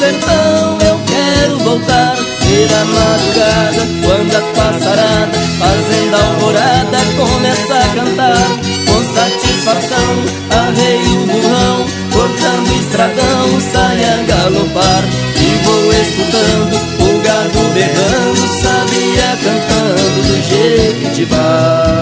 sertão eu quero voltar, ver a madrugada quando a passarada, fazendo alvorada, começa a cantar. Com satisfação arreio o burrão, cortando estradão, sai a galopar. E vou escutando o gado berrando, sabia cantando do Jequitibá.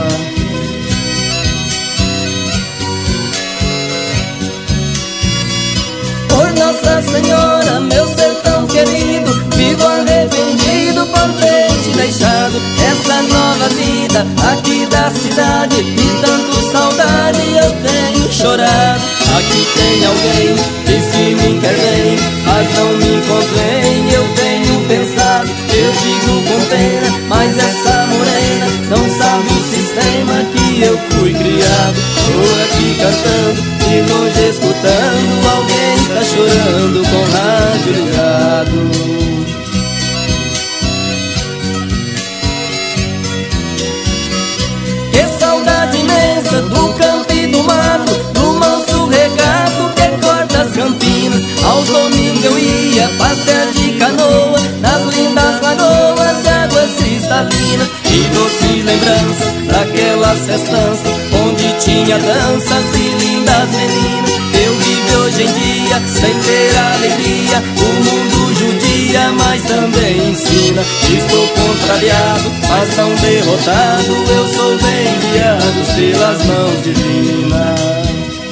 Por Nossa Senhora, meu sertão querido, vivo arrependido por ter te deixado essa nova vida aqui da cidade, e tanto saudade eu tenho chorado. Aqui tem alguém, diz que me quer bem, mas não me convém, eu tenho pensado. Eu digo com pena, mas essa morena não sabe o sistema que eu fui criado. Tô aqui cantando e longe escutando, alguém está chorando com o rádio ligado. Que saudade imensa do campo e do mato, do manso regato que corta as campinas. Aos domingos eu ia passear de canoa nas lindas lagoas de águas cristalinas, e doces lembranças daquelas festanças onde tinha danças e lindas meninas. Eu vivo hoje em dia sem ter alegria, o mundo judia, mas também ensina. Estou contrariado, mas não derrotado, eu sou bem guiado pelas mãos divinas.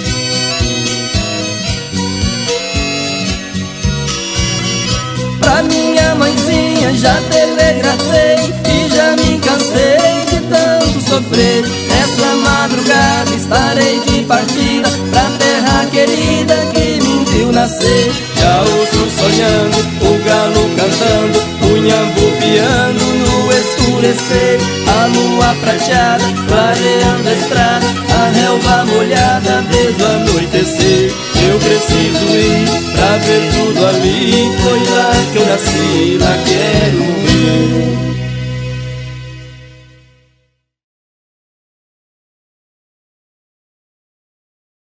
Pra minha mãezinha já telegrafei e já me cansei de tanto sofrer. Essa madrugada estarei de partida pra terra querida que me viu nascer. Já ouço sonhando, o galo cantando, o nhambu piando no escurecer. A lua prateada clareando a estrada, a relva molhada desde o anoitecer.